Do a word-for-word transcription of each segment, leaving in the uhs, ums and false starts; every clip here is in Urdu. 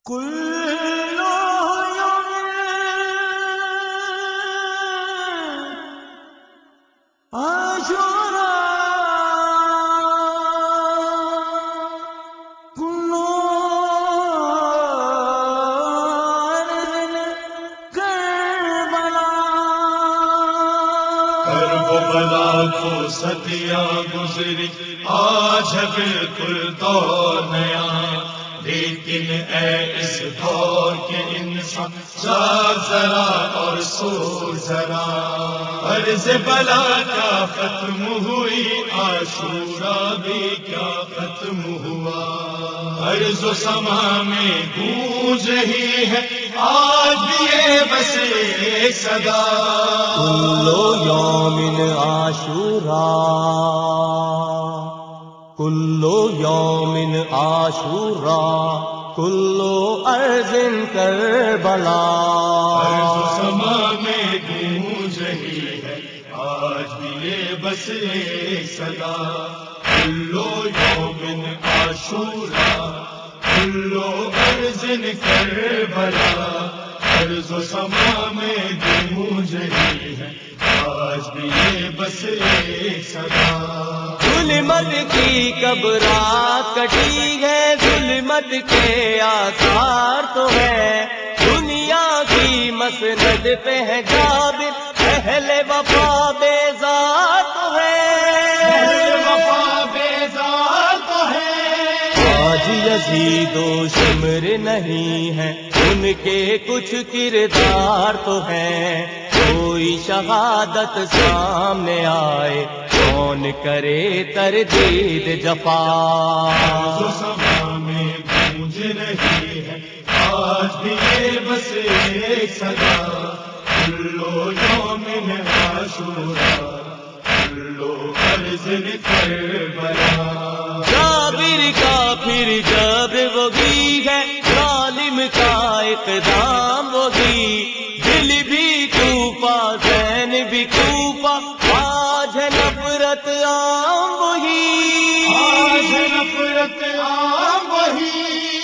كل يوم عاشوراء كل کربلا کو صدیاں گزری آج ہے بالکل دور نیا، لیکن اے اس دور کے انسان جاگ ذرا اور سو ذرا، عرض بلا کیا ختم ہوئی عاشوراء بھی کیا ختم ہوا، عرض و سما میں گونج رہی ہے آج بھی یہ بس ایک صدا، كل يوم عاشوراء كل يوم عاشوراء كل أرض کربلا، عرض و سما میں گونج رہی ہے آج بھی یہ بس ایک صدا، كل يوم عاشوراء كل أرض کربلا، عرض و سما میں گونج رہی ہے آج بھی یہ بس ایک صدا، ظلمت کی کب رات کٹی ہے، ظلمت کے آثار تو ہے، دنیا کی مسند پہ ہے جابر، اہل وفا بیزار تو ہے، وفا بیزار تو ہے، آج یزید و شمر نہیں ہے، ان کے کچھ کردار تو ہیں، کوئی شہادت سامنے آئے کون کرے تردید جفا، عرض و سما میں گونج رہی ہے آج بھی یہ بس ایک صدا، كل يوم عاشوراء كل أرض کربلا، جابر کا پھر جب وہی ہے، ظالم کا اقدام وہی، دل بھی کوفہ زین بھی کوفہ، آج ہے نفرت عام وہی، آج نفرت عام وہی،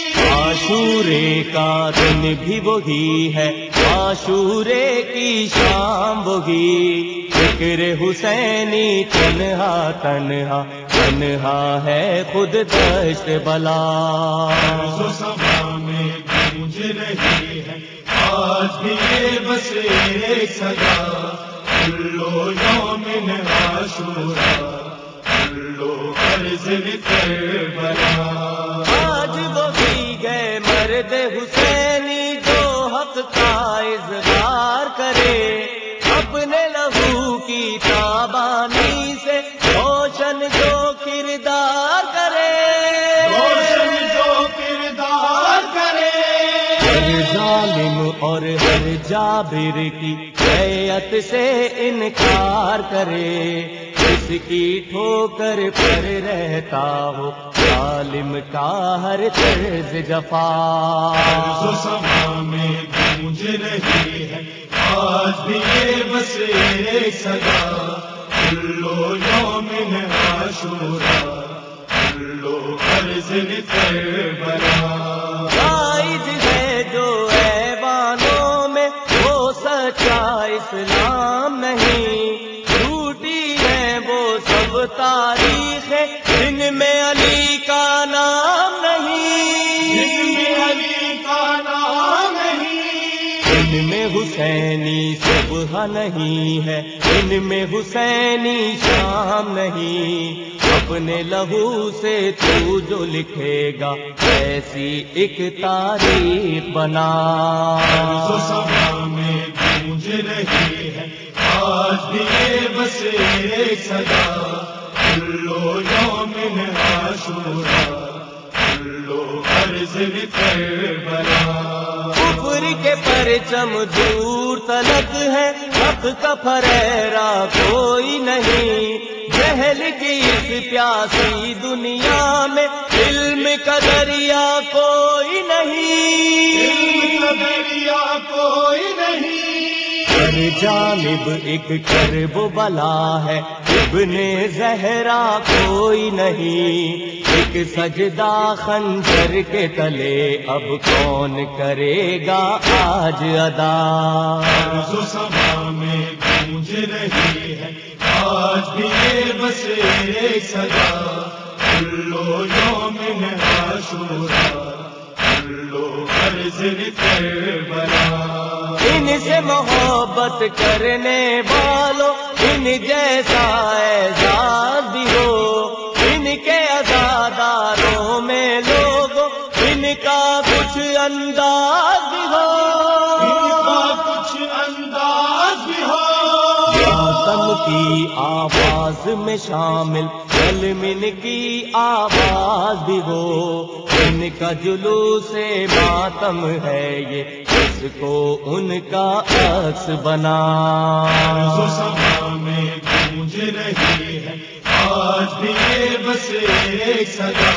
عاشورے کا دن بھی وہی ہے، عاشورے کی شام وہی، فکر حسینی تنہا تنہا تنہا ہے خود دشت بلا، عرض و سما میں گونج رہی ہے آج بھی یہ بس ایک صدا، كل يوم عاشوراء كل أرض کربلا، آج وہی گئے مرد حسینی جو حق کا اظہار کرے، اپنے لہو کی تابانی سے روشن جو کردار کرے، روشن جو کردار کرے، ہر ظالم اور ہر جابر کی بیعت سے انکار کرے، اس کی ٹھوکر پر رہتا ہو ظالم کا ہر طرز جفا، عرض و سما میں گونج رہی ہے آج بھی یہ بس ایک صدا، كل يوم عاشوراء كل أرض کربلا، رائج ہے جو ایوانوں میں وہ سچا اسلام نہیں، جھوٹی ہے وہ سب تاریخیں جن میں علی کا نام نہیں، جن میں علی کا نام نہیں، ان میں حسینی صبح نہیں ہے، ان میں حسینی شام نہیں، اپنے لہو سے تو جو لکھے گا ایسی ایک تاریخ بنا، عرض و سما میں گونج رہی ہے آج بھی یہ بس ایک صدا، كل يوم عاشوراء كل أرض کربلا، کفر کے پرچم دور تلک ہے، حق کا پھریرا کوئی نہیں، جہل کی اس پیاسی دنیا میں علم کا دریا کوئی نہیں، علم کا دریا کوئی نہیں، ہر جانب ایک کرب و بلا ہے، ابن زہرا کوئی نہیں، ایک سجدہ خنجر کے تلے اب کون کرے گا آج ادا؟ عرض و سما میں گونج رہی ہے آج بھی یہ بس ایک صدا، کلو یوم عاشورا کلو عرض کربلا۔ ان سے محبت کرنے والوں ان جیسا اعزاز بھی ہو، ان کے عزاداروں میں لوگوں ان کا کچھ انداز بھی ہو، ان کا کچھ انداز بھی ہو۔ ماتم کی آواز میں شامل ظلمن کی آواز بھی ہو، ان کا جلوس ماتم ہے یہ اس کو ان کا عکس بنا۔ عرض و سما میں گونج رہی ہے آج بھی یہ بس ایک صدا،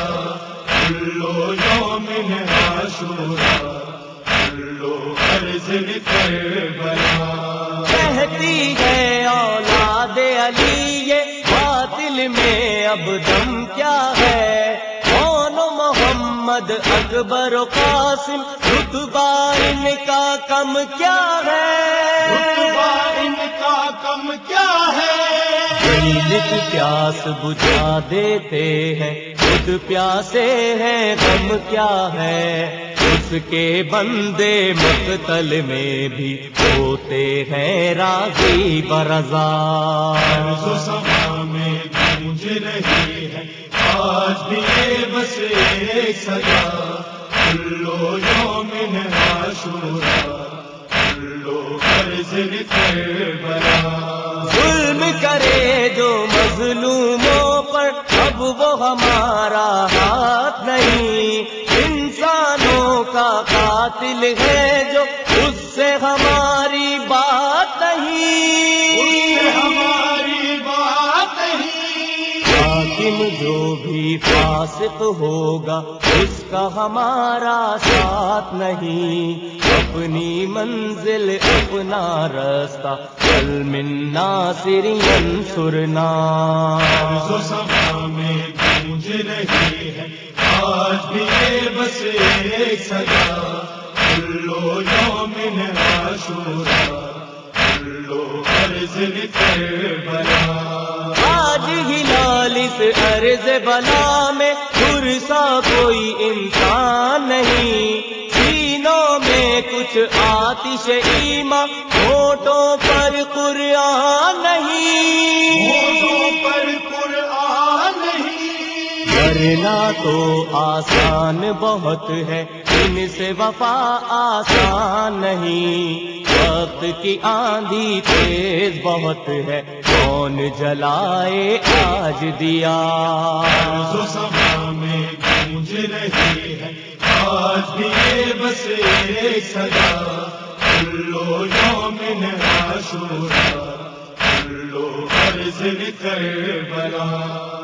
کلو یوم عاشورا کلو عرض کربلا۔ کہتی ہے اولاد علی یہ باطل میں اب دم کیا ہے، کون محمد اکبر و قاسم رتبہ ان کا کم کیا ہے، رتبہ ان کا کم کیا ہے؟ دلت پیاس بجھا دیتے ہیں خود پیاسے ہیں غم کیا ہے، اس کے بندے مقتل میں بھی ہوتے ہیں راضی برضا۔ عرض و سما میں گونج رہی ہے آج بھی یہ بس ایک صدا، کلو یوم عاشورا کلو عرض کربلا۔ ظلم کرے جو مظلوموں پر اب وہ ہمارا ہاتھ نہیں، انسانوں کا قاتل ہے جو اس سے ہماری بات نہیں، ہماری بات نہیں۔ حاکم جو بھی فاسق ہوگا اس کا ہمارا ساتھ نہیں، اپنی منزل اپنا رستہ چل من ناصر ینصرنا۔ عرض و سما میں گونج رہی ہے آج بھی یہ بس ایک صدا، کلو یوم عاشورا کلو عرض کربلا۔ آج ہلال اس عرض بلا میں پرسا کوئی انسان نہیں، سینوں میں کچھ آتش ایمان ہونٹوں پر قرآن نہیں، ہونٹوں پر قرآن نہیں۔ ورنہ تو آسان بہت ہے ان سے وفا آسان نہیں، وقت کی آندھی تیز بہت ہے کون جلائے آج دیا۔ عرض و سما میں گونج رہی ہے آج بھی یہ بس ایک صدا، کلو یوم عاشورا کلو عرض کربلا۔